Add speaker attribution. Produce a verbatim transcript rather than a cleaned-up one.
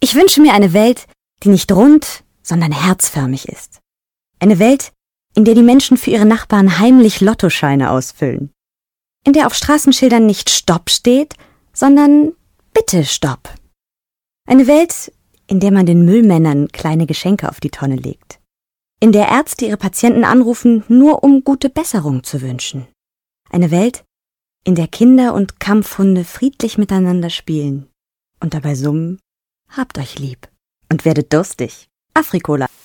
Speaker 1: Ich wünsche mir eine Welt, die nicht rund, sondern herzförmig ist. Eine Welt, in der die Menschen für ihre Nachbarn heimlich Lottoscheine ausfüllen. In der auf Straßenschildern nicht Stopp steht, sondern Bitte Stopp. Eine Welt, in der man den Müllmännern kleine Geschenke auf die Tonne legt. In der Ärzte ihre Patienten anrufen, nur um gute Besserung zu wünschen. Eine Welt, in der Kinder und Kampfhunde friedlich miteinander spielen und dabei summen: Habt euch lieb und werdet durstig. Afrikola.